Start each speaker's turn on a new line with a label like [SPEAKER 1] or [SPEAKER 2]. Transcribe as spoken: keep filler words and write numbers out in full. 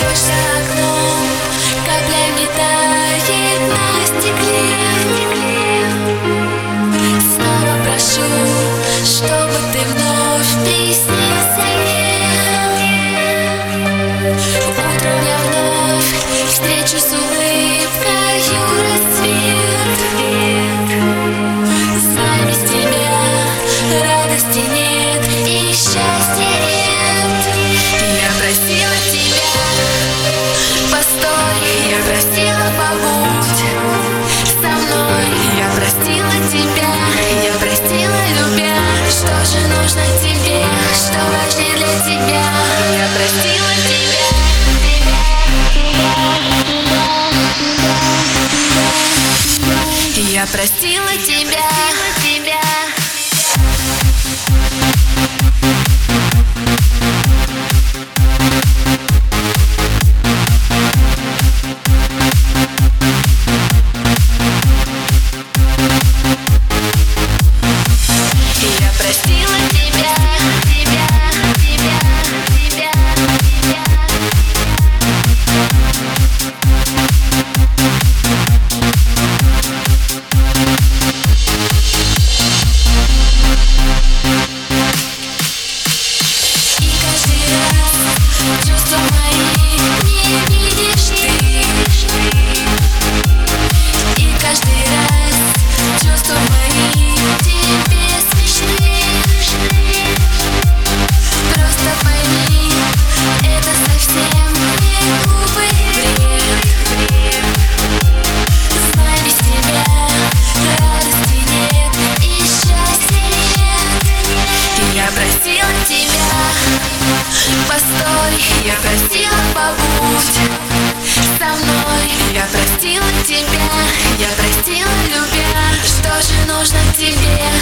[SPEAKER 1] Дождь за окном каплями тает на стекле. Снова прошу, чтобы ты вновь приснился мне. Утром я вновь встречу с улыбкою рассвет. Знай, без тебя радости нет и счастья нет. Я просила тебя, постой, я просила, побудь со мной. Я простила тебя, я простила, любя. Что же нужно тебе, что важнее для тебя? Я простила тебя. Я простила тебя, тебя. Я простила тебя, тебя, тебя, тебя, тебя. И каждый раз чувства мои не видишь ты. И каждый раз чувства мои тебе смешны. Просто пойми, это совсем не глупый бред. Знай, без тебя радости нет и счастья нет. Я просила тебя, постой, я просила, побудь со мной. Я простила тебя, я простила, любя. Что же нужно тебе,